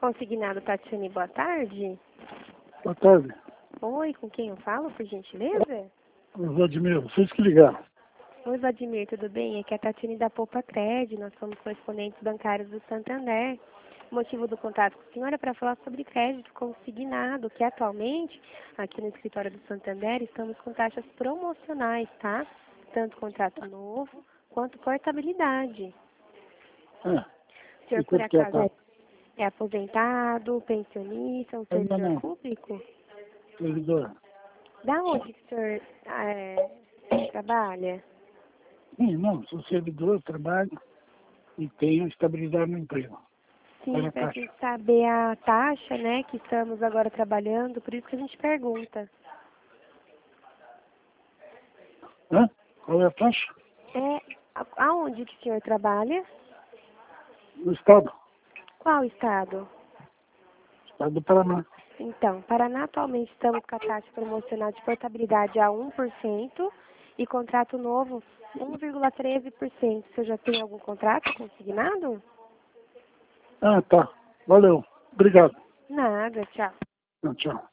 Consignado Tatiane, boa tarde. Boa tarde. Oi, com quem eu falo, por gentileza? Vladimir, vocês que ligaram. Oi, Vladimir, tudo bem? Aqui é a Tatiane da Poupa Cred, nós somos correspondentes bancários do Santander. O motivo do contato com a senhora é para falar sobre crédito consignado, que atualmente, aqui no escritório do Santander, estamos com taxas promocionais, tá? Tanto contrato novo, quanto portabilidade. O senhor, por acaso, é aposentado, pensionista, um servidor não. público? Servidor. Da onde que o senhor trabalha? Sim, não, sou servidor, trabalho e tenho estabilidade no emprego. Sim, para a gente saber a taxa, né, que estamos agora trabalhando, por isso que a gente pergunta. Hã? Qual é a taxa? Aonde que o senhor trabalha? No estado. Qual estado? Estado do Paraná. Então, Paraná atualmente estamos com a taxa promocional de portabilidade a 1% e contrato novo 1,13%. O senhor já tem algum contrato consignado? Ah, tá. Valeu. Obrigado. Nada, tchau. Tchau.